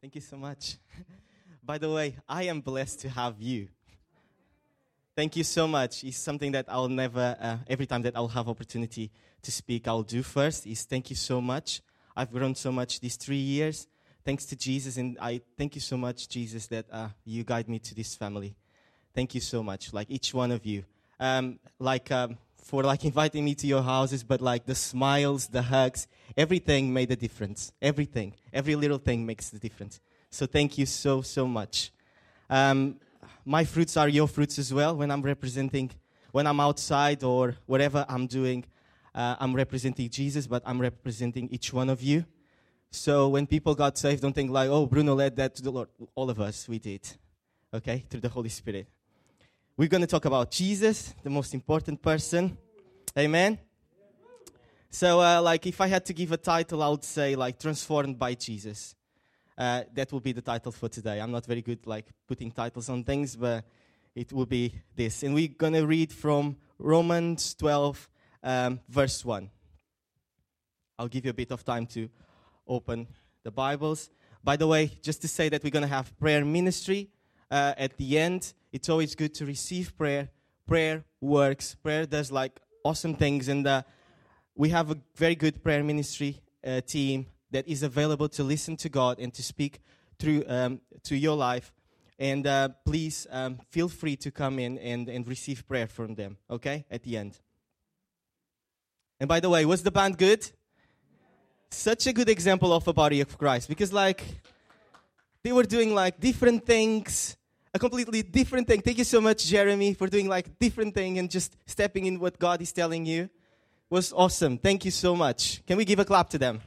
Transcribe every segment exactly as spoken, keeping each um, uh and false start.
Thank you so much. By the way, I am blessed to have you. Thank you so much. It's something that I'll never, uh, every time that I'll have opportunity to speak, I'll do first. Is thank you so much. I've grown so much these three years. Thanks to Jesus, and I thank you so much, Jesus, that uh, you guide me to this family. Thank you so much, like each one of you. Um, like um, for like inviting me to your houses, but like the smiles, the hugs, everything made a difference. Everything, every little thing makes the difference. So thank you so, so much. Um, my fruits are your fruits as well. When I'm representing, when I'm outside or whatever I'm doing, uh, I'm representing Jesus, but I'm representing each one of you. So when people got saved, don't think like, oh, Bruno led that to the Lord. All of us, we did, okay, through the Holy Spirit. We're going to talk about Jesus, the most important person. Amen? So, uh, like, if I had to give a title, I would say, like, Transformed by Jesus. Uh, that will be the title for today. I'm not very good, like, putting titles on things, but it will be this. And we're going to read from Romans twelve, um, verse one. I'll give you a bit of time to open the Bibles. By the way, just to say that we're going to have prayer ministry uh, at the end. It's always good to receive prayer. Prayer works. Prayer does like awesome things. And uh, we have a very good prayer ministry uh, team that is available to listen to God and to speak through um, to your life. And uh, please um, feel free to come in and, and receive prayer from them, okay, at the end. And by the way, was the band good? Such a good example of a body of Christ. Because like, they were doing like different things. A completely different thing. Thank you so much, Jeremy, for doing like different thing and just stepping in what God is telling you. It was awesome. Thank you so much. Can we give a clap to them?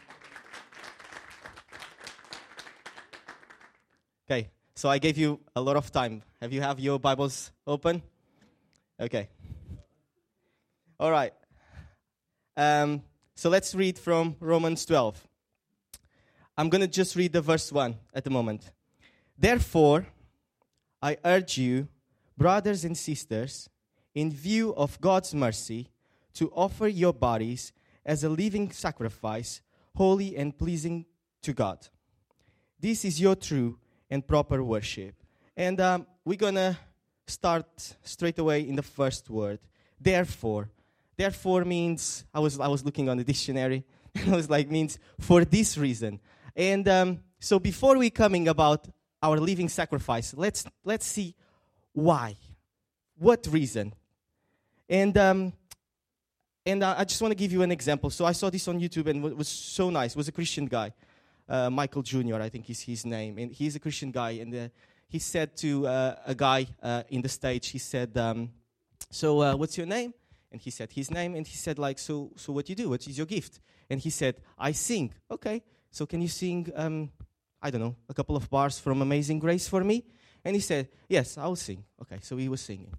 Okay, so I gave you a lot of time. Have you have your Bibles open? Okay. All right. Um, so let's read from Romans twelve. I'm going to just read the verse one at the moment. Therefore, I urge you, brothers and sisters, in view of God's mercy, to offer your bodies as a living sacrifice, holy and pleasing to God. This is your true and proper worship. And um, we're going to start straight away in the first word. Therefore. Therefore means, I was I was looking on the dictionary, and I was like, means for this reason. And um, so before we coming about our living sacrifice, let's let's see why, what reason, and um, and uh, I just want to give you an example. So I saw this on YouTube and it was so nice. It was a Christian guy, uh, Michael Junior I think is his name, and he's a Christian guy, and uh, he said to uh, a guy uh, in the stage, he said, um, "So uh, what's your name?" And he said his name, and he said like, "So so what do you do? What is your gift?" And he said, "I sing." Okay, so can you sing? Um, I don't know, a couple of bars from Amazing Grace for me? And he said, yes, I'll sing. Okay, so he was singing.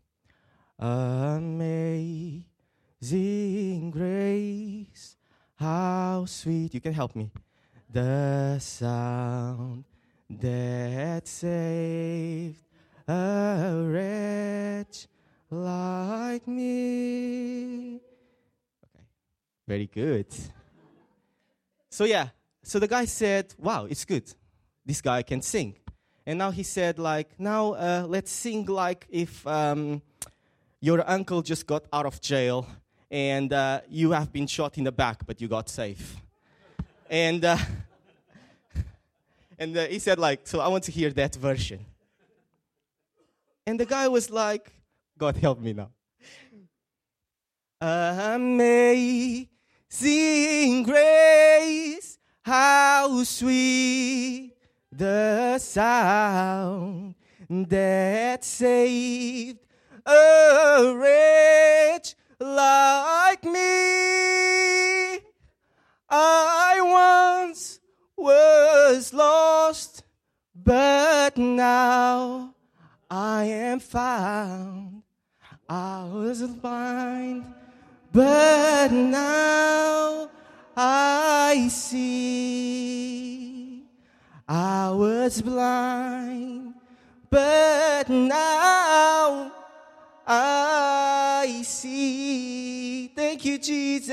Amazing grace, how sweet. You can help me. The sound that saved a wretch like me. Okay, very good. So yeah, so the guy said, wow, it's good. This guy can sing. And now he said, like, now uh, let's sing like if um, your uncle just got out of jail and uh, you have been shot in the back, but you got safe. and uh, and uh, he said, like, so I want to hear that version. And the guy was like, God help me now. Amazing grace, how sweet the sound that saved a wretch like me. I once was lost, but now I am found. I was blind, but now I see. I was blind, but now I see. Thank you,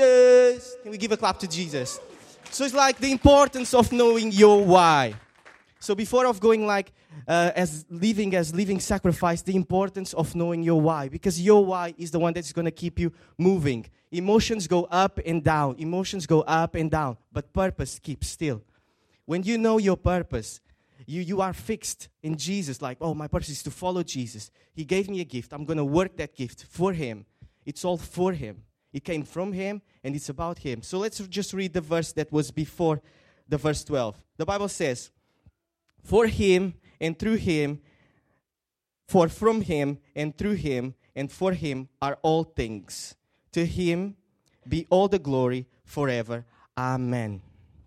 Jesus. Can we give a clap to Jesus? So it's like the importance of knowing your why. So before of going like uh, as living as living sacrifice, the importance of knowing your why, because your why is the one that's going to keep you moving. Emotions go up and down. Emotions go up and down, but purpose keeps still. When you know your purpose, you you are fixed in Jesus. Like, oh, my purpose is to follow Jesus. He gave me a gift. I'm going to work that gift for Him. It's all for Him. It came from Him, and it's about Him. So let's just read the verse that was before the verse twelve. The Bible says, for Him and through Him, for from Him and through Him and for Him are all things. To Him be all the glory forever. Amen.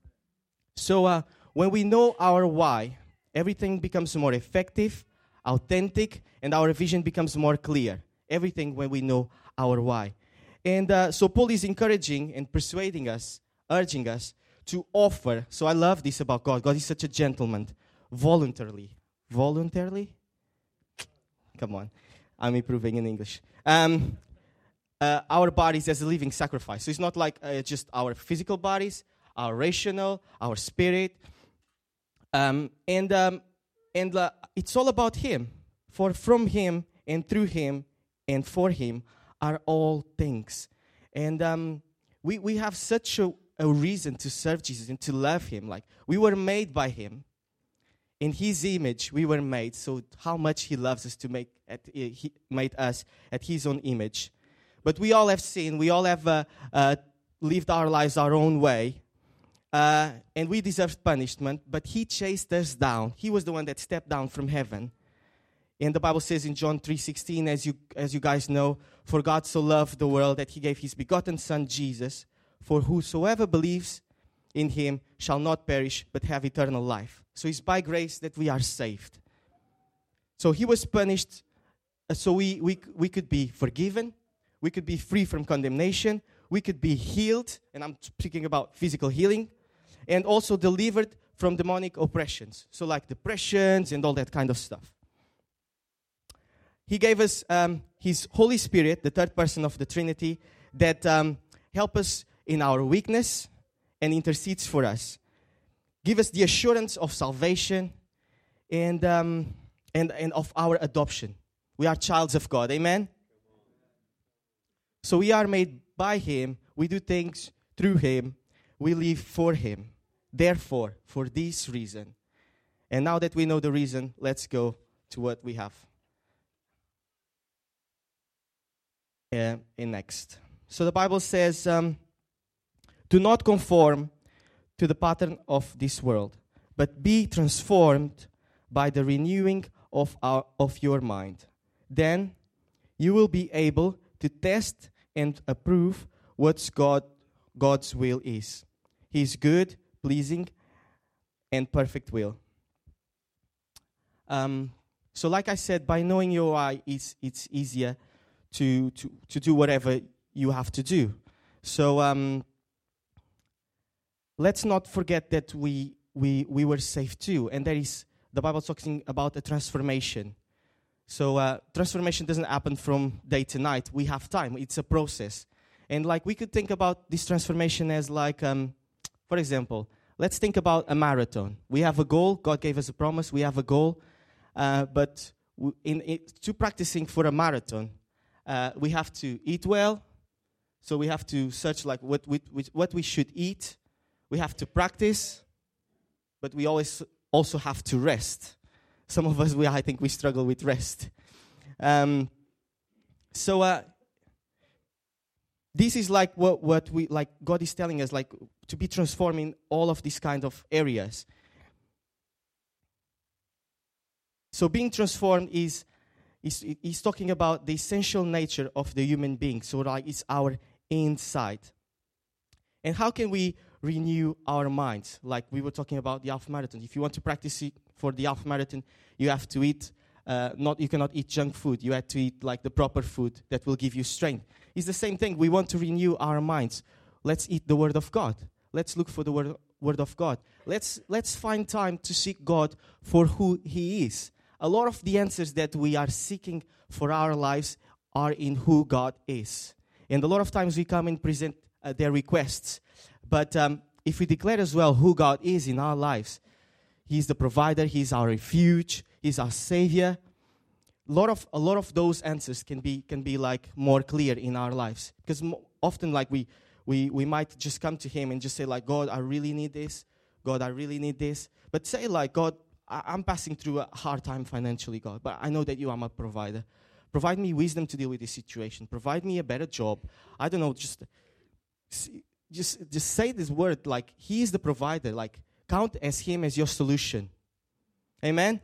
So uh, when we know our why, everything becomes more effective, authentic, and our vision becomes more clear. Everything when we know our why. And uh, so Paul is encouraging and persuading us, urging us to offer. So I love this about God. God is such a gentleman. Voluntarily. Voluntarily? Come on. I'm improving in English. Um, uh, our bodies as a living sacrifice. So it's not like uh, just our physical bodies, our rational, our spirit. Um, and um, and uh, it's all about Him. For from Him and through Him and for Him are all things. And um, we, we have such a, a reason to serve Jesus and to love Him. Like, we were made by Him. In His image we were made, so how much He loves us to make at, uh, He made us at His own image. But we all have sinned, we all have uh, uh, lived our lives our own way, uh, and we deserved punishment, but He chased us down. He was the one that stepped down from heaven. And the Bible says in John three sixteen, as you, as you guys know, for God so loved the world that He gave His begotten Son Jesus, for whosoever believes in Him shall not perish but have eternal life. So it's by grace that we are saved. So He was punished uh, so we, we, we could be forgiven, we could be free from condemnation, we could be healed, and I'm speaking about physical healing, and also delivered from demonic oppressions, so like depressions and all that kind of stuff. He gave us um, His Holy Spirit, the third person of the Trinity, that um, help us in our weakness and intercedes for us. Give us the assurance of salvation and, um, and, and of our adoption. We are childs of God, amen? So we are made by Him, we do things through Him, we live for Him. Therefore, for this reason. And now that we know the reason, let's go to what we have. Uh, in next. So the Bible says, um, do not conform to the pattern of this world, but be transformed by the renewing of our of your mind. Then you will be able to test and approve what God God's will is. His good, pleasing, and perfect will. Um, so like I said, by knowing your why, it's it's easier to to to do whatever you have to do. So um let's not forget that we we we were saved too, and there is the Bible talking about a transformation. So uh, transformation doesn't happen from day to night. We have time. It's a process, and like we could think about this transformation as like, um, for example, let's think about a marathon. We have a goal. God gave us a promise. We have a goal, uh, but w- in, in to practicing for a marathon, uh, we have to eat well. So we have to search like what we, what we should eat. We have to practice, but we always also have to rest. Some of us, we I think we struggle with rest. Um, so uh, this is like what, what we like. God is telling us, like, to be transforming all of these kind of areas. So being transformed is is is talking about the essential nature of the human being. So like it's our inside. And how can we renew our minds? Like we were talking about the half marathon. If you want to practice it for the half marathon, you have to eat, uh, not you cannot eat junk food. You have to eat like the proper food that will give you strength. It's the same thing. We want to renew our minds. Let's eat the Word of God. Let's look for the Word, word of God. Let's let's find time to seek God for who He is. A lot of the answers that we are seeking for our lives are in who God is. And a lot of times we come and present uh, their requests. But um, if we declare as well who God is in our lives, He's the provider. He's our refuge. He's our savior. A lot of a lot of those answers can be can be like more clear in our lives, because mo- often like we we we might just come to Him and just say like, God, I really need this. God, I really need this. But say like, God, I- I'm passing through a hard time financially, God, but I know that you are my provider. Provide me wisdom to deal with this situation. Provide me a better job. I don't know, just just just say this word like He is the provider. Like count as Him as your solution. Amen.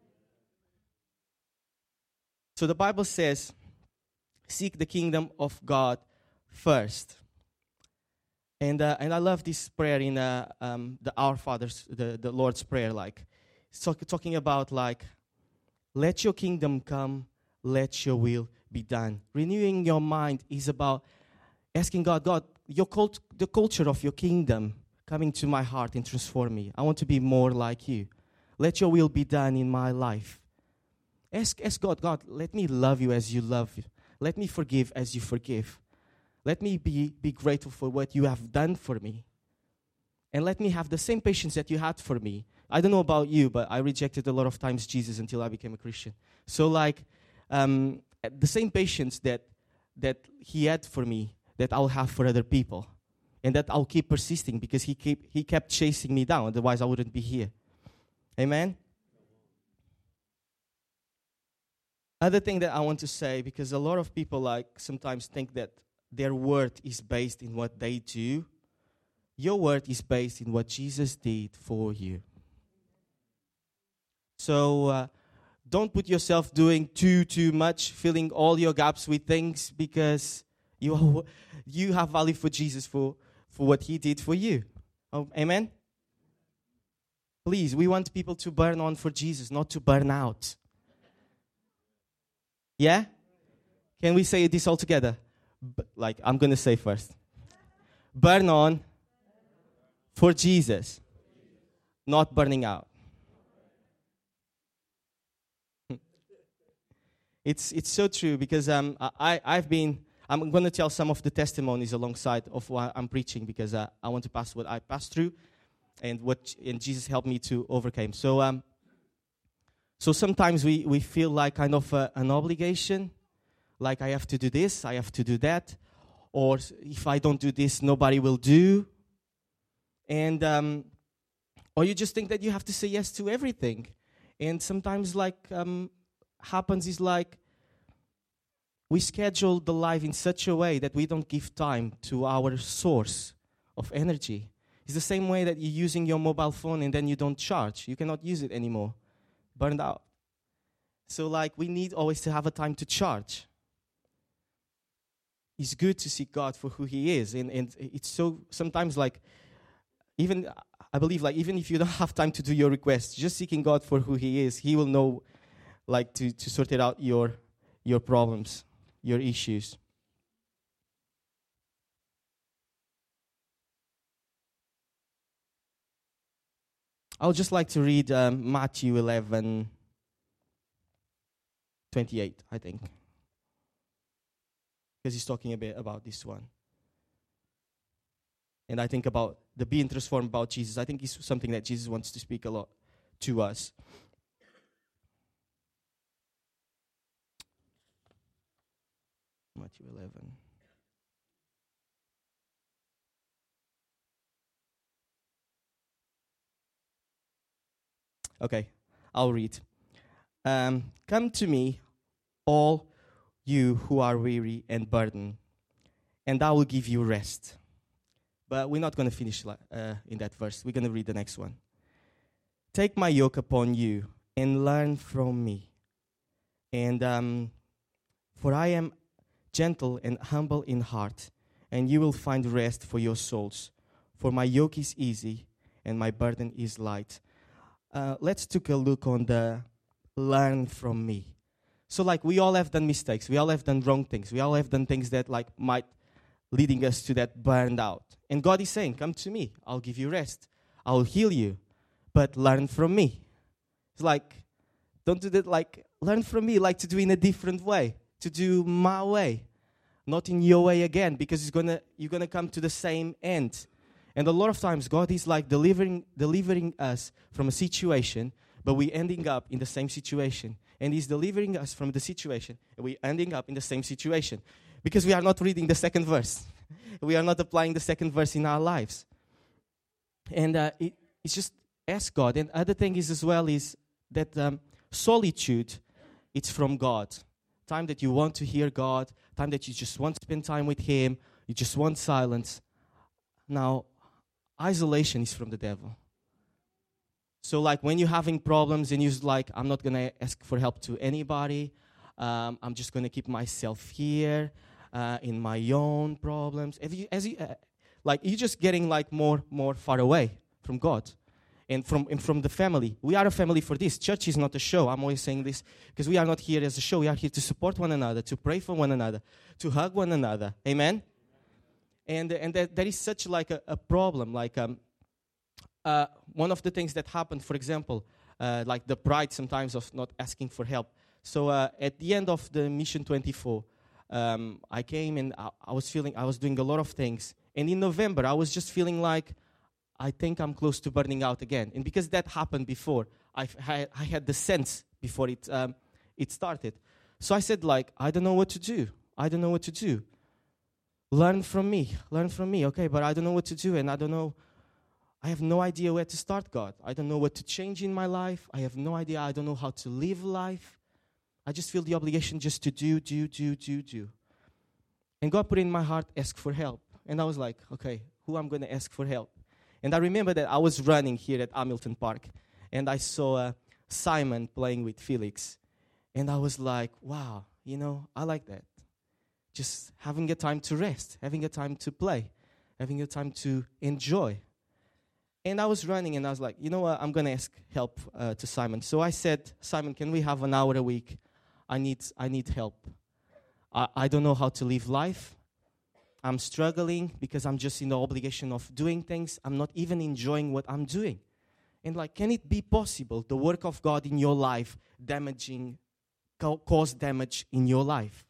So the Bible says, seek the kingdom of God first. And uh, and I love this prayer in uh, um, the Our Father's, the, the Lord's Prayer. Like, it's talk, talking about like, let your kingdom come, let your will be done. Renewing your mind is about asking God, God, your cult, the culture of your kingdom coming to my heart and transform me. I want to be more like you. Let your will be done in my life. Ask, ask God, God, let me love you as you love you. Let me forgive as you forgive. Let me be, be grateful for what you have done for me. And let me have the same patience that you had for me. I don't know about you, but I rejected a lot of times Jesus until I became a Christian. So like, um, the same patience that that He had for me, that I'll have for other people. And that I'll keep persisting because He keep, he kept chasing me down. Otherwise, I wouldn't be here. Amen? Other thing that I want to say, because a lot of people like sometimes think that their worth is based in what they do. Your worth is based in what Jesus did for you. So uh, don't put yourself doing too, too much, filling all your gaps with things, because you are, you have value for Jesus for, for what He did for you. Oh, amen? Please, we want people to burn on for Jesus, not to burn out. Yeah? Can we say this all together? B- like, I'm going to say first. Burn on for Jesus, not burning out. It's it's so true, because um I, I've been, I'm going to tell some of the testimonies alongside of what I'm preaching, because uh, I want to pass what I passed through and what and Jesus helped me to overcome. So um so sometimes we, we feel like kind of uh, an obligation, like I have to do this, I have to do that, or if I don't do this, nobody will do. And um, or you just think that you have to say yes to everything. And sometimes like um, happens is like we schedule the life in such a way that we don't give time to our source of energy. It's the same way that you're using your mobile phone and then you don't charge. You cannot use it anymore. Burned out. So like we need always to have a time to charge. It's good to seek God for who He is. And, and it's so, sometimes like, even, I believe like, even if you don't have time to do your requests, just seeking God for who He is, He will know like to, to sort it out your, your problems, your issues. I would just like to read um, Matthew eleven twenty-eight, I think. Because he's talking a bit about this one. And I think about the being transformed about Jesus. I think it's something that Jesus wants to speak a lot to us. Matthew eleven. Okay, I'll read. Um, Come to me, all you who are weary and burdened, and I will give you rest. But we're not going to finish uh, in that verse. We're going to read the next one. Take my yoke upon you and learn from me. And um, for I am gentle and humble in heart, and you will find rest for your souls. For my yoke is easy and my burden is light. Uh, let's take a look on the learn from me. So like we all have done mistakes. We all have done wrong things. We all have done things that like might leading us to that burned out. And God is saying, come to me. I'll give you rest. I'll heal you. But learn from me. It's like, don't do that like, learn from me, like to do in a different way. To do my way. Not in your way again, because it's gonna you're going to come to the same end. And a lot of times God is like delivering delivering us from a situation, but we ending up in the same situation. And He's delivering us from the situation, and we ending up in the same situation. Because we are not reading the second verse. We are not applying the second verse in our lives. And uh, it, it's just ask God. And other thing is as well is that um, solitude, it's from God. Time that you want to hear God, time that you just want to spend time with Him, you just want silence. Now, isolation is from the devil. So like when you're having problems and you're like, I'm not going to ask for help to anybody, um, I'm just going to keep myself here uh, in my own problems. As you, as you, uh, like you're just getting like more more far away from God and from and from the family. We are a family for this. Church is not a show. I'm always saying this because we are not here as a show. We are here to support one another, to pray for one another, to hug one another. Amen? And and that, that is such like a, a problem. Like um, uh, one of the things that happened, for example, uh, like the pride sometimes of not asking for help. So uh, at the end of the Mission twenty-four, um, I came and I, I was feeling, I was doing a lot of things. And in November, I was just feeling like, I think I'm close to burning out again. And because that happened before, I've had, I had the sense before it um, it started. So I said like, I don't know what to do. I don't know what to do. Learn from me. Learn from me. Okay, but I don't know what to do. And I don't know, I have no idea where to start, God. I don't know what to change in my life. I have no idea. I don't know how to live life. I just feel the obligation just to do, do, do, do, do. And God put in my heart, ask for help. And I was like, okay, who I'm going to ask for help? And I remember that I was running here at Hamilton Park. And I saw uh, Simon playing with Felix. And I was like, wow, you know, I like that. Just having a time to rest, having a time to play, having a time to enjoy. And I was running and I was like, you know what, I'm going to ask help uh, to Simon. So I said, Simon, can we have an hour a week? I need I need help. I, I don't know how to live life. I'm struggling because I'm just in the obligation of doing things. I'm not even enjoying what I'm doing. And like, can it be possible, the work of God in your life damaging, ca- cause damage in your life?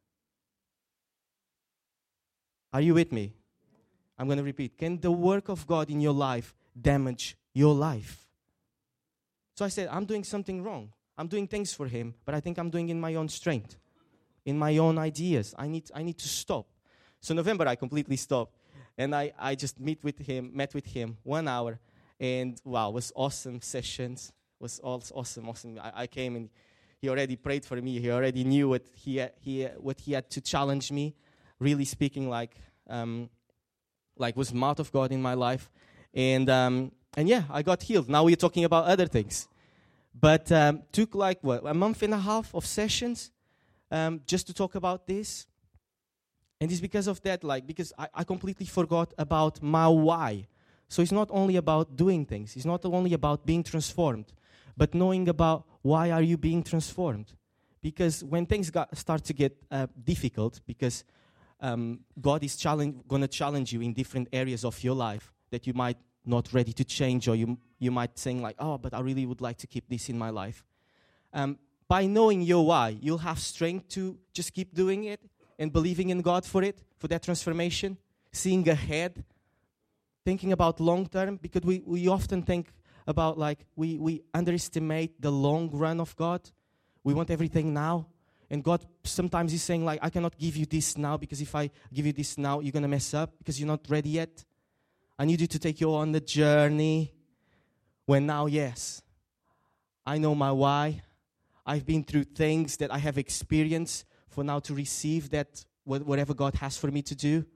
Are you with me? I'm going to repeat. Can the work of God in your life damage your life? So I said, I'm doing something wrong. I'm doing things for Him, but I think I'm doing in my own strength, in my own ideas. I need I need to stop. So November, I completely stopped. And I, I just meet with him, met with him one hour. And wow, it was awesome sessions. It was all awesome, awesome. I, I came and he already prayed for me. He already knew what he had, he what he had to challenge me. Really speaking like um, like was mouth of God in my life. And um, and yeah, I got healed. Now we're talking about other things. But um, took like what a month and a half of sessions um, just to talk about this. And it's because of that, like, because I, I completely forgot about my why. So it's not only about doing things. It's not only about being transformed, but knowing about why are you being transformed. Because when things got, start to get uh, difficult, because um, God is challenge, going to challenge you in different areas of your life that you might not ready to change, or you you might think like, oh, but I really would like to keep this in my life. Um, by knowing your why, you'll have strength to just keep doing it, and believing in God for it, for that transformation, seeing ahead, thinking about long term, because we, we often think about like, we, we underestimate the long run of God. We want everything now. And God sometimes is saying like, I cannot give you this now, because if I give you this now, you're going to mess up because you're not ready yet. I need you to take you on the journey. When now, yes, I know my why. I've been through things that I have experienced for now to receive that, whatever God has for me to do.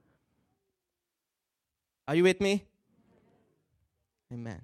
Are you with me? Amen.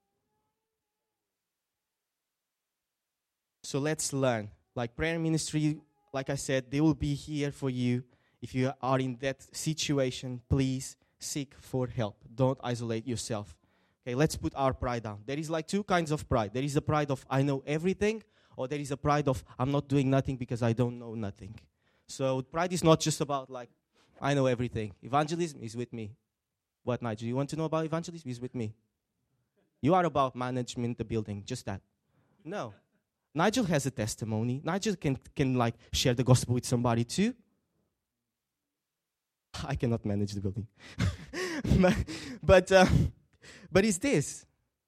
So let's learn. Like prayer ministry, like I said, they will be here for you. If you are in that situation, please seek for help. Don't isolate yourself. Okay, let's put our pride down. There is like two kinds of pride. There is the pride of I know everything, or there is a pride of I'm not doing nothing because I don't know nothing. So pride is not just about like, I know everything. Evangelism is with me. What, Nigel? You want to know about evangelism? Is with me. You are about management, the building, just that. No. Nigel has a testimony. Nigel can, can like share the gospel with somebody too. I cannot manage the building. but but, uh, but it's this.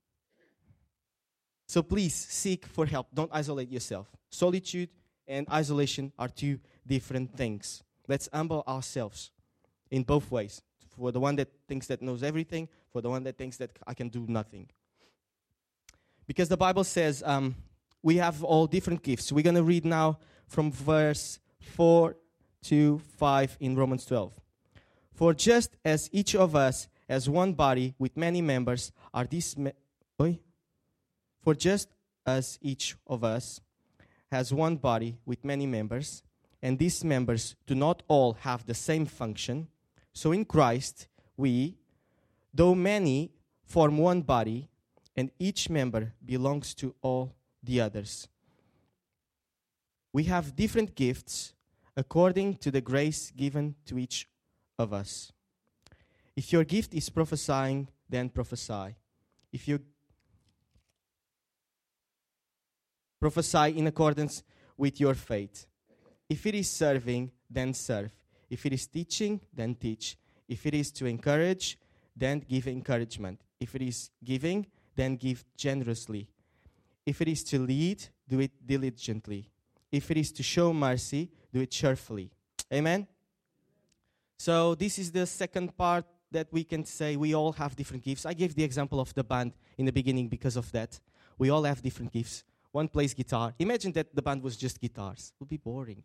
So please seek for help. Don't isolate yourself. Solitude and isolation are two different things. Let's humble ourselves in both ways. For the one that thinks that knows everything, for the one that thinks that I can do nothing. Because the Bible says um, we have all different gifts. We're going to read now from verse four to five in Romans twelve. For just as each of us has one body with many members, are these... Me- Oi? For just as each of us has one body with many members, and these members do not all have the same function, so in Christ we, though many, form one body, and each member belongs to all the others. We have different gifts according to the grace given to each of us. If your gift is prophesying, then prophesy. If you prophesy in accordance with your faith. If it is serving, then serve. If it is teaching, then teach. If it is to encourage, then give encouragement. If it is giving, then give generously. If it is to lead, do it diligently. If it is to show mercy, do it cheerfully. Amen? So this is the second part that we can say we all have different gifts. I gave the example of the band in the beginning because of that. We all have different gifts. One plays guitar. Imagine that the band was just guitars. It would be boring.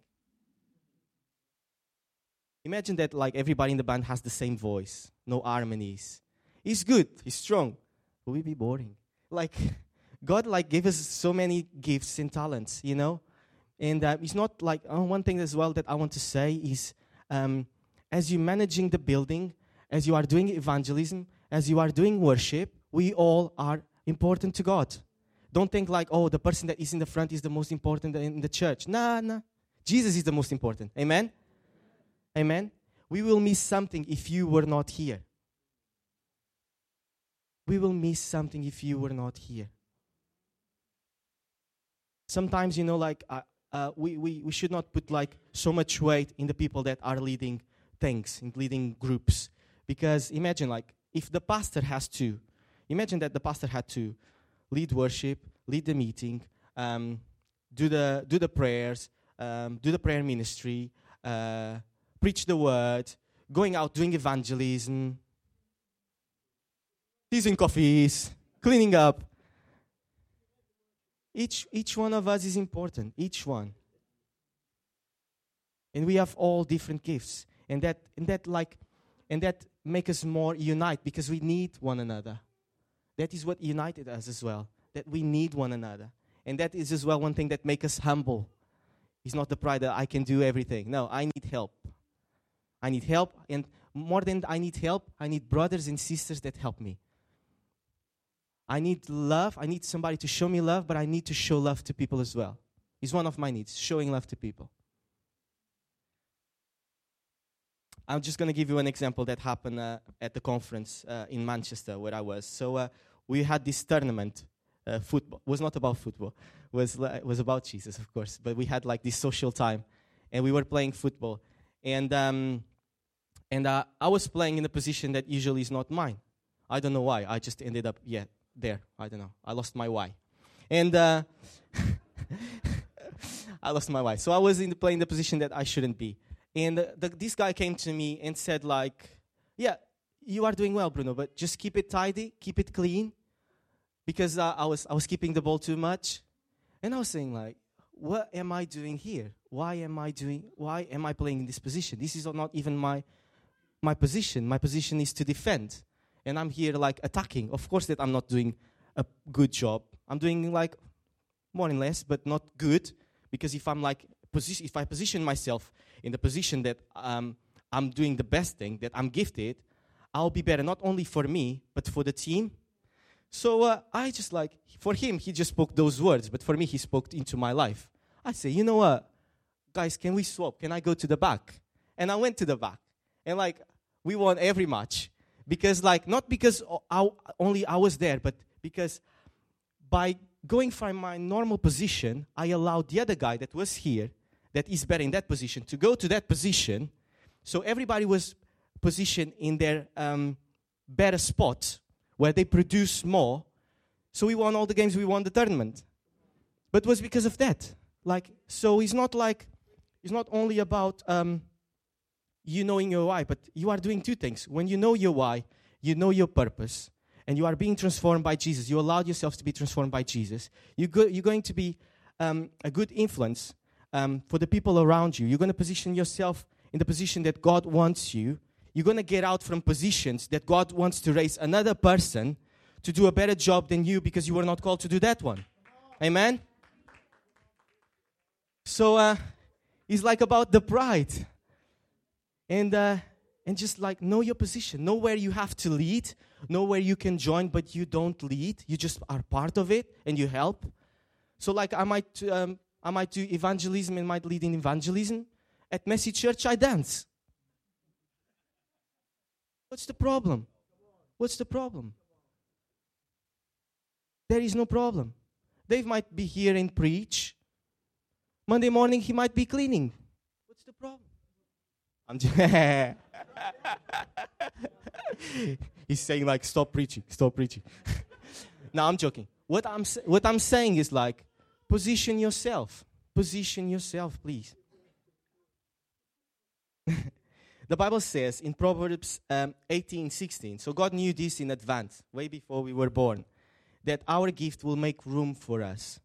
Imagine that like everybody in the band has the same voice, no harmonies. He's good, he's strong. It would be boring. Like God like gave us so many gifts and talents, you know? And uh, it's not like, oh, one thing as well that I want to say is um, as you're managing the building, as you are doing evangelism, as you are doing worship, we all are important to God. Don't think like, oh, the person that is in the front is the most important in the church. Nah, nah. Jesus is the most important. Amen? Amen? We will miss something if you were not here. We will miss something if you were not here. Sometimes, you know, like, uh, uh, we, we, we should not put like so much weight in the people that are leading things, in leading groups. Because imagine like, if the pastor has to, imagine that the pastor had to lead worship, lead the meeting, um, do the do the prayers, um, do the prayer ministry, uh, preach the word, going out doing evangelism, teasing coffees, cleaning up. Each each one of us is important. Each one, and we have all different gifts, and that and that like, and that make us more unite because we need one another. That is what united us as well, that we need one another. And that is as well one thing that makes us humble. It's not the pride that I can do everything. No, I need help. I need help, and more than I need help, I need brothers and sisters that help me. I need love. I need somebody to show me love, but I need to show love to people as well. It's one of my needs, showing love to people. I'm just going to give you an example that happened uh, at the conference uh, in Manchester where I was. So uh, we had this tournament. Uh, football it was not about football. It was, uh, was about Jesus, of course. But we had like this social time. And we were playing football. And um, and uh, I was playing in a position that usually is not mine. I don't know why. I just ended up, yeah, there. I don't know. I lost my why. And uh, I lost my why. So I was in the, playing the position that I shouldn't be. And uh, the, this guy came to me and said, like, yeah, you are doing well, Bruno, but just keep it tidy, keep it clean, because uh, I was I was keeping the ball too much. And I was saying, like, what am I doing here? Why am I doing? Why am I playing in this position? This is not even my my position. My position is to defend, and I'm here like attacking. Of course, that I'm not doing a good job. I'm doing like more and less, but not good, because if I'm like position, if I position myself in the position that um, I'm doing the best thing, that I'm gifted, I'll be better, not only for me, but for the team. So uh, I just like, for him, he just spoke those words, but for me, he spoke into my life. I say, you know what, guys, can we swap? Can I go to the back? And I went to the back. And like, we won every match. Because like, not because I, only I was there, but because by going from my normal position, I allowed the other guy that was here, that is better in that position, to go to that position. So everybody was positioned in their um, better spot where they produce more. So we won all the games, we won the tournament. But it was because of that. Like, so it's not like, it's not only about um, you knowing your why, but you are doing two things. When you know your why, you know your purpose, and you are being transformed by Jesus. You allowed yourself to be transformed by Jesus. You go, you're going to be um, a good influence um, for the people around you. You're going to position yourself in the position that God wants you. You're going to get out from positions that God wants to raise another person to do a better job than you because you were not called to do that one. Amen? So uh, it's like about the pride. And uh, and just like know your position. Know where you have to lead. Know where you can join, but you don't lead. You just are part of it and you help. So like I might um, I might do evangelism and might lead in evangelism. At Messy Church, I dance. What's the problem? What's the problem? There is no problem. Dave might be here and preach. Monday morning, he might be cleaning. What's the problem? I'm just He's saying like, stop preaching, stop preaching. No, I'm joking. What I'm what I'm saying is like, position yourself. Position yourself, please. The Bible says in Proverbs um, eighteen sixteen, so God knew this in advance, way before we were born, that our gift will make room for us.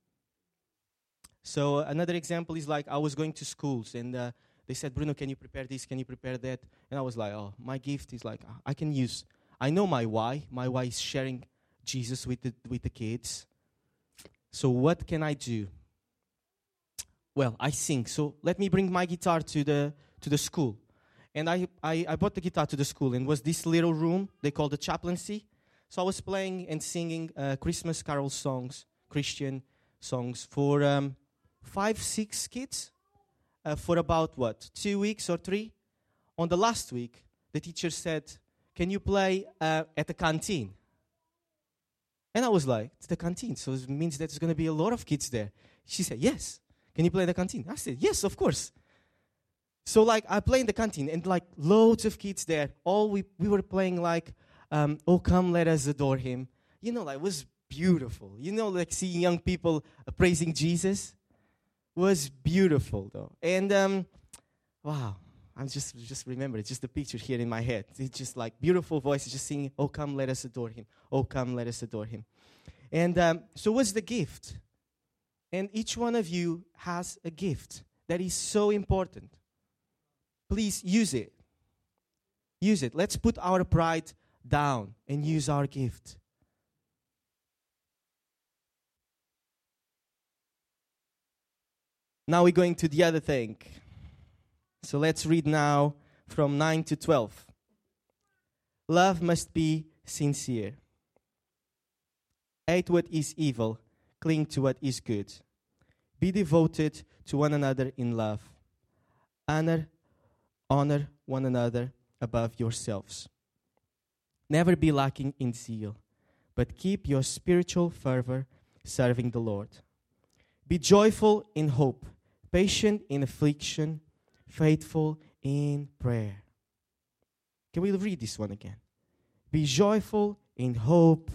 So uh, another example is like I was going to schools and uh, they said, Bruno, can you prepare this? Can you prepare that? And I was like, oh, my gift is like, I can use, I know my why. My why is sharing Jesus with the, with the kids. So what can I do? Well, I sing. So let me bring my guitar to the to the school. And I, I, I brought the guitar to the school and was this little room they call the chaplaincy. So I was playing and singing uh, Christmas carol songs, Christian songs for um, five, six kids uh, for about, what, two weeks or three? On the last week, the teacher said, can you play uh, at the canteen? And I was like, it's the canteen, so it means that there's going to be a lot of kids there. She said, yes. Can you play at the canteen? I said, yes, of course. So, like, I play in the canteen, and, like, loads of kids there. All we, we were playing, like, um, Oh, Come, Let Us Adore Him. You know, like, it was beautiful. You know, like, seeing young people uh, praising Jesus was beautiful, though. And, um, wow, I'm just, just remember, it's just the picture here in my head. It's just, like, beautiful voices just singing, Oh, come, let us adore Him. Oh, come, let us adore Him. And um, so what's the gift? And each one of you has a gift that is so important. Please use it. Use it. Let's put our pride down and use our gift. Now we're going to the other thing. So let's read now from nine to twelve. Love must be sincere. Hate what is evil. Cling to what is good. Be devoted to one another in love. Honor Honor one another above yourselves. Never be lacking in zeal, but keep your spiritual fervor serving the Lord. Be joyful in hope, patient in affliction, faithful in prayer. Can we read this one again? Be joyful in hope.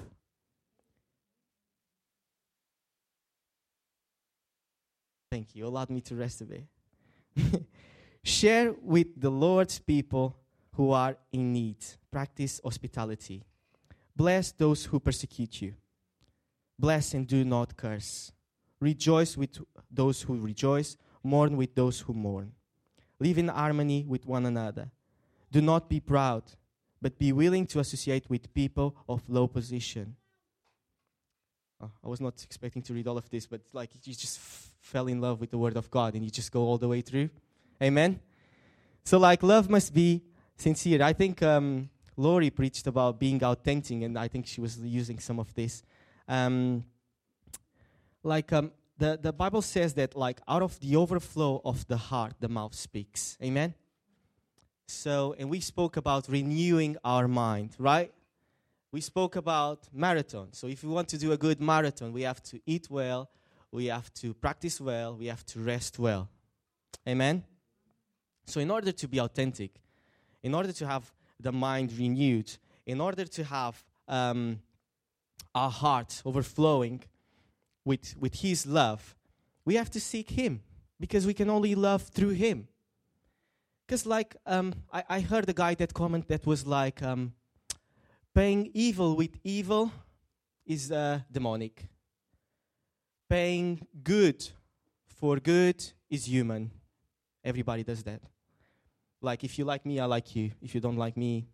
Thank you. Allowed me to rest a bit. Share with the Lord's people who are in need. Practice hospitality. Bless those who persecute you. Bless and do not curse. Rejoice with those who rejoice. Mourn with those who mourn. Live in harmony with one another. Do not be proud, but be willing to associate with people of low position. Oh, I was not expecting to read all of this, but like you just f- fell in love with the Word of God and you just go all the way through. Amen? So like love must be sincere. I think um, Lori preached about being authentic, and I think she was using some of this. Um, like um, the, the Bible says that like out of the overflow of the heart, the mouth speaks. Amen? So, and we spoke about renewing our mind, right? We spoke about marathon. So if we want to do a good marathon, we have to eat well, we have to practice well, we have to rest well. Amen? So in order to be authentic, in order to have the mind renewed, in order to have um, our hearts overflowing with, with His love, we have to seek Him, because we can only love through Him. Because like, um, I, I heard a guy that comment that was like, um, paying evil with evil is uh, demonic. Paying good for good is human. Everybody does that. Like, if you like me, I like you. If you don't like me.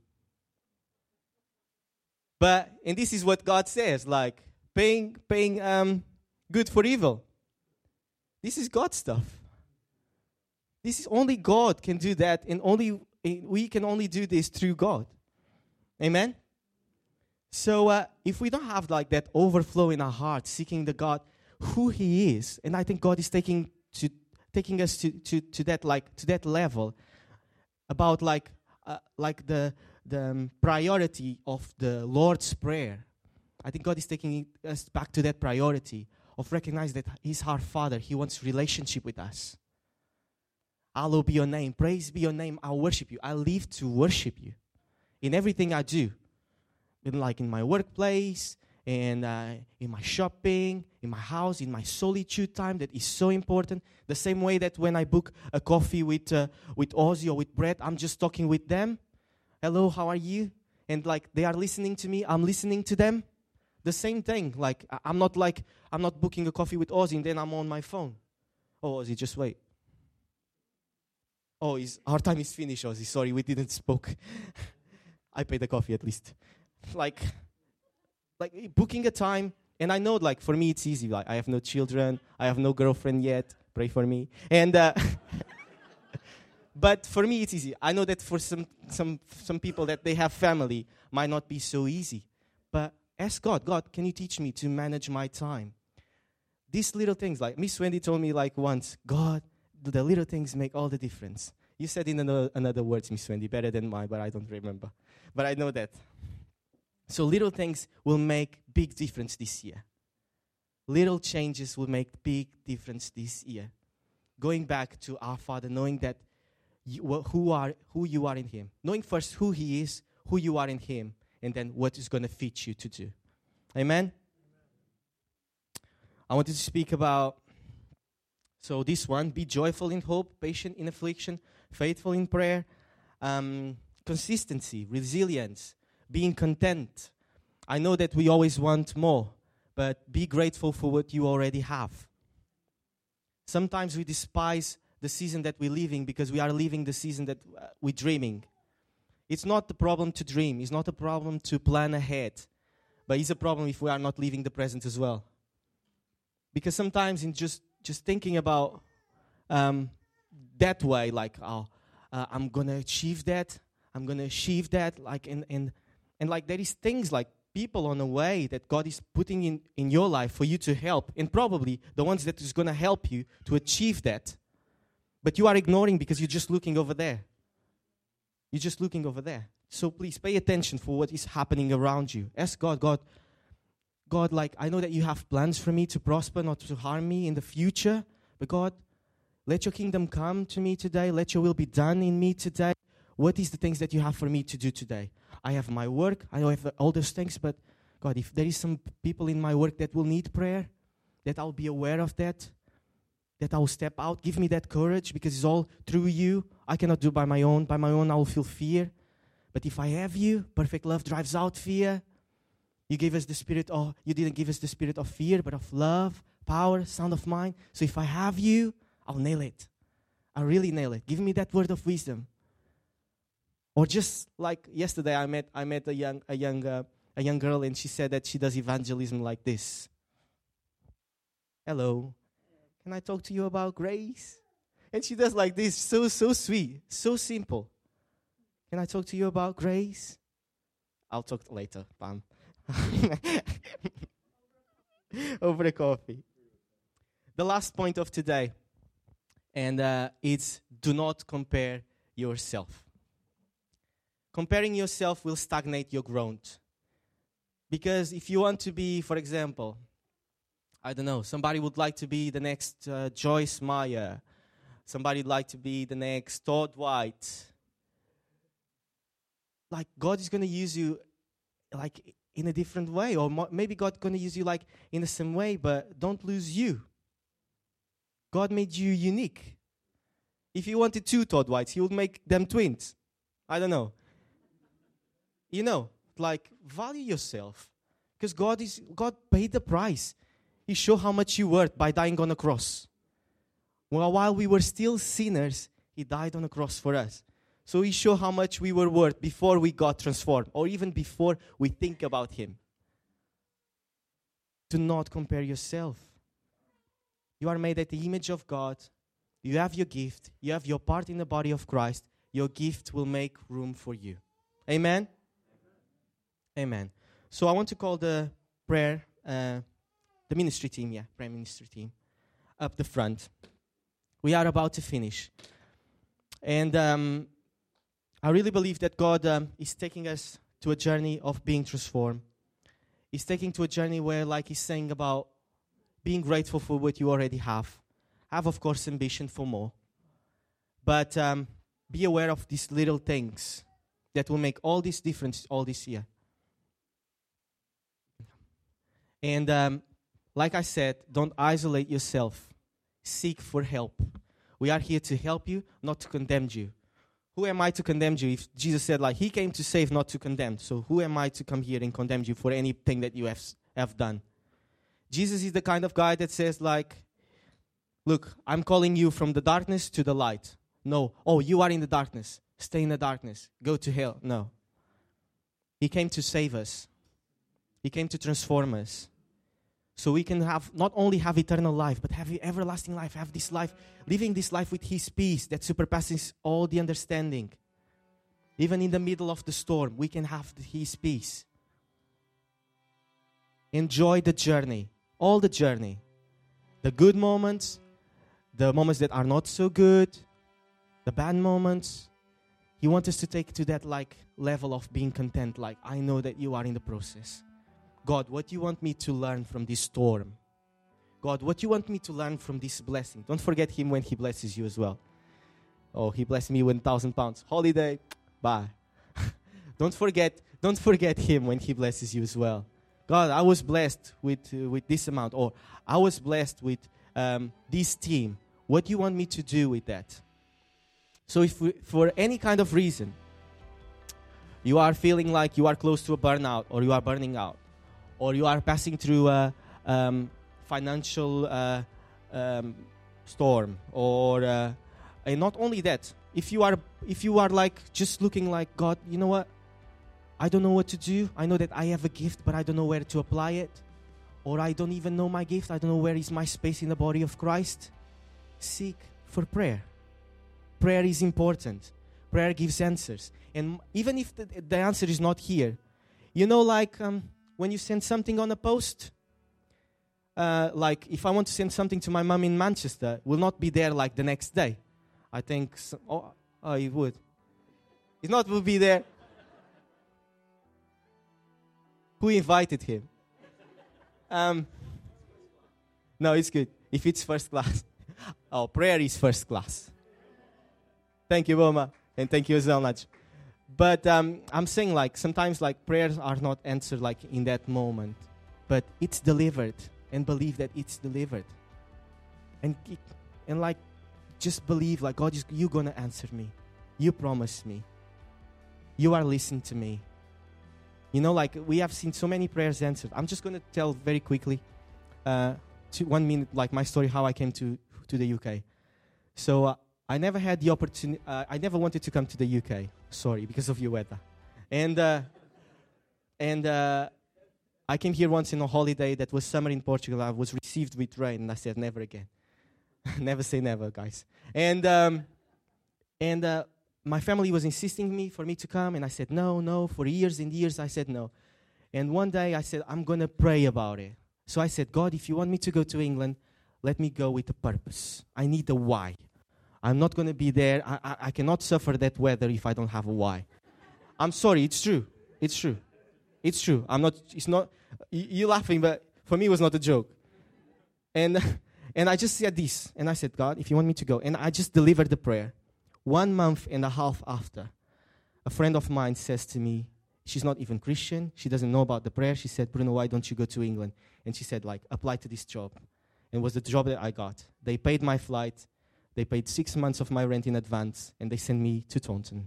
But, and this is what God says, like, paying, paying um, good for evil. This is God stuff. This is only God can do that, and only we can only do this through God. Amen? So, uh, if we don't have like that overflow in our heart, seeking the God, who He is, and I think God is taking to taking us to, to, to that like to that level about like uh, like the the um, priority of the Lord's Prayer. I think God is taking us back to that priority of recognizing that He's our Father. He wants relationship with us. Hallowed be your name. Praise be your name. I worship you. I live to worship you in everything I do, in like in my workplace, and uh, in my shopping, in my house, in my solitude time. That is so important. The same way that when I book a coffee with uh, with Ozzy or with Brett, I'm just talking with them. Hello, how are you? And like they are listening to me, I'm listening to them. The same thing. Like I- I'm not like I'm not booking a coffee with Ozzy and then I'm on my phone. Oh, Ozzy, just wait. Oh, is our time is finished, Ozzy. Sorry, we didn't spoke. I paid the coffee at least. Like. Like booking a time, and I know, like for me, it's easy. Like I have no children, I have no girlfriend yet. Pray for me. And uh, but for me, it's easy. I know that for some some some people that they have family, might not be so easy. But ask God, God, can you teach me to manage my time? These little things, like Miss Wendy told me, like once, God, the little things make all the difference. You said in another, another words, Miss Wendy, better than mine, but I don't remember. But I know that. So little things will make big difference this year. Little changes will make big difference this year. Going back to our Father, knowing that you, who are who you are in Him. Knowing first who He is, who you are in Him, and then what is going to fit you to do. Amen? I wanted to speak about, so this one, be joyful in hope, patient in affliction, faithful in prayer, um, consistency, resilience, being content. I know that we always want more, but be grateful for what you already have. Sometimes we despise the season that we're living because we are living the season that uh, we're dreaming. It's not the problem to dream. It's not a problem to plan ahead. But it's a problem if we are not living the present as well. Because sometimes in just, just thinking about um, that way, like, oh, uh, I'm going to achieve that. I'm going to achieve that. Like, and, and, and like there is things like people on the way that God is putting in, in your life for you to help. And probably the ones that is going to help you to achieve that. But you are ignoring because you're just looking over there. You're just looking over there. So please pay attention for what is happening around you. Ask God, God, God, like, I know that you have plans for me to prosper, not to harm me in the future. But God, let your kingdom come to me today. Let your will be done in me today. What is the things that you have for me to do today? I have my work. I have all those things. But God, if there is some people in my work that will need prayer, that I'll be aware of that, that I will step out. Give me that courage because it's all through you. I cannot do by my own. By my own, I will feel fear. But if I have you, perfect love drives out fear. You gave us the spirit of, you didn't give us the spirit of fear, but of love, power, sound of mind. So if I have you, I'll nail it. I'll really nail it. Give me that word of wisdom. Or just like yesterday, I met I met a young a young uh, a young girl, and she said that she does evangelism like this. Hello, can I talk to you about grace? And she does like this, so so sweet, so simple. Can I talk to you about grace? I'll talk later, Pam. Over a coffee. The last point of today, and uh, it's do not compare yourself. Comparing yourself will stagnate your growth. Because if you want to be, for example, I don't know, somebody would like to be the next uh, Joyce Meyer. Somebody would like to be the next Todd White. Like, God is going to use you like in a different way, or mo- maybe God gonna use you like in the same way, but don't lose you. God made you unique. If He wanted two Todd Whites, He would make them twins. I don't know. You know, like value yourself, because God is God paid the price. He showed how much you worth by dying on a cross. Well, while we were still sinners, He died on a cross for us. So He showed how much we were worth before we got transformed, or even before we think about Him. Do not compare yourself. You are made at the image of God. You have your gift. You have your part in the body of Christ. Your gift will make room for you. Amen? Amen. So I want to call the prayer, uh, the ministry team, yeah, prayer ministry team, up the front. We are about to finish. And um, I really believe that God um, is taking us to a journey of being transformed. He's taking to a journey where, like He's saying about being grateful for what you already have. Have, of course, ambition for more. But um, be aware of these little things that will make all this difference all this year. And um, like I said, don't isolate yourself. Seek for help. We are here to help you, not to condemn you. Who am I to condemn you? If Jesus said, like, He came to save, not to condemn. So who am I to come here and condemn you for anything that you have, have done? Jesus is the kind of guy that says, like, look, I'm calling you from the darkness to the light. No. Oh, you are in the darkness. Stay in the darkness. Go to hell. No. He came to save us. He came to transform us. So we can have, not only have eternal life, but have everlasting life, have this life, living this life with His peace that surpasses all the understanding. Even in the middle of the storm, we can have His peace. Enjoy the journey, all the journey. The good moments, the moments that are not so good, the bad moments. He wants us to take to that like level of being content, like, I know that you are in the process. God, what do you want me to learn from this storm? God, what do you want me to learn from this blessing? Don't forget Him when He blesses you as well. Oh, He blessed me with one thousand pounds. Holiday, bye. don't forget, don't forget Him when He blesses you as well. God, I was blessed with uh, with this amount. Or I was blessed with um, this team. What do you want me to do with that? So if we, for any kind of reason, you are feeling like you are close to a burnout, or you are burning out, or you are passing through a um, financial uh, um, storm, or uh, and not only that, if you are if you are like just looking like, God, you know what? I don't know what to do. I know that I have a gift, but I don't know where to apply it, or I don't even know my gift. I don't know where is my space in the body of Christ. Seek for prayer. Prayer is important. Prayer gives answers, and even if the, the answer is not here, you know, like. Um, When you send something on a post, uh, like if I want to send something to my mom in Manchester, it will not be there like the next day. I think, so, oh, oh, it would. It not will be there. Who invited him? Um, no, it's good. If it's first class. Oh, prayer is first class. Thank you, Boma. And thank you so much. But um, I'm saying, like, sometimes, like, prayers are not answered, like, in that moment. But it's delivered. And believe that it's delivered. And, and like, just believe, like, God, is, you're going to answer me. You promised me. You are listening to me. You know, like, we have seen so many prayers answered. I'm just going to tell very quickly, uh, to one minute, like, my story, how I came to, to the U K. So, uh, I never had the opportunity, uh, I never wanted to come to the U K. Sorry, because of your weather. And uh, and uh, I came here once in a holiday that was summer in Portugal. I was received with rain, and I said, never again. Never say never, guys. And um, and uh, my family was insisting me for me to come, and I said, no, no. For years and years, I said no. And one day, I said, I'm going to pray about it. So I said, God, if you want me to go to England, let me go with a purpose. I need a why. I'm not going to be there. I, I, I cannot suffer that weather if I don't have a why. I'm sorry. It's true. It's true. It's true. I'm not. It's not. You, you're laughing, but for me, it was not a joke. And and I just said this, and I said, God, if you want me to go, and I just delivered the prayer. One month and a half after, a friend of mine says to me, She's not even Christian. She doesn't know about the prayer. She said, Bruno, why don't you go to England? And she said, like, apply to this job. And it was the job that I got. They paid my flight. They paid six months of my rent in advance. And they sent me to Taunton.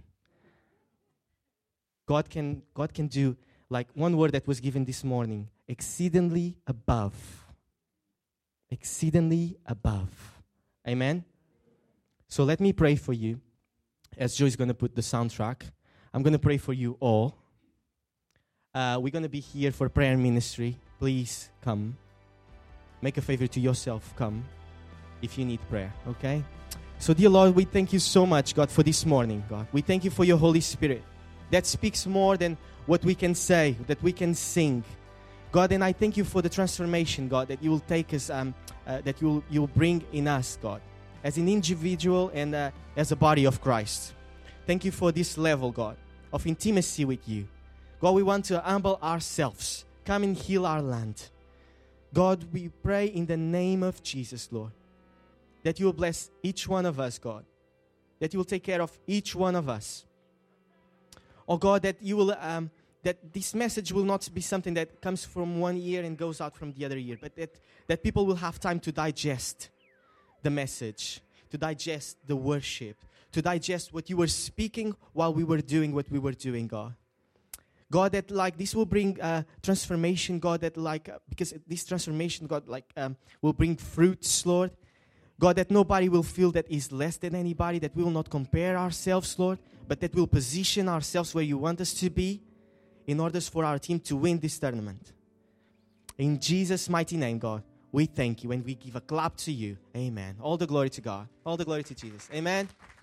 God can, God can do, like one word that was given this morning, exceedingly above. Exceedingly above. Amen? So let me pray for you. As Joe is going to put the soundtrack, I'm going to pray for you all. Uh, we're going to be here for prayer ministry. Please come. Make a favor to yourself. Come if you need prayer, okay? So, dear Lord, we thank you so much, God, for this morning, God. We thank you for your Holy Spirit that speaks more than what we can say, that we can sing. God, and I thank you for the transformation, God, that you will take us, um, uh, that you will, you will bring in us, God, as an individual and uh, as a body of Christ. Thank you for this level, God, of intimacy with you. God, we want to humble ourselves. Come and heal our land. God, we pray in the name of Jesus, Lord, that you will bless each one of us, God, that you will take care of each one of us. Oh, God, that you will, um, that this message will not be something that comes from one ear and goes out from the other ear, but that, that people will have time to digest the message, to digest the worship, to digest what you were speaking while we were doing what we were doing, God. God, that like this will bring uh, transformation, God, that like, uh, because this transformation, God, like um, will bring fruits, Lord. God, that nobody will feel that is less than anybody, that we will not compare ourselves, Lord, but that we'll position ourselves where you want us to be in order for our team to win this tournament. In Jesus' mighty name, God, we thank you and we give a clap to you. Amen. All the glory to God. All the glory to Jesus. Amen.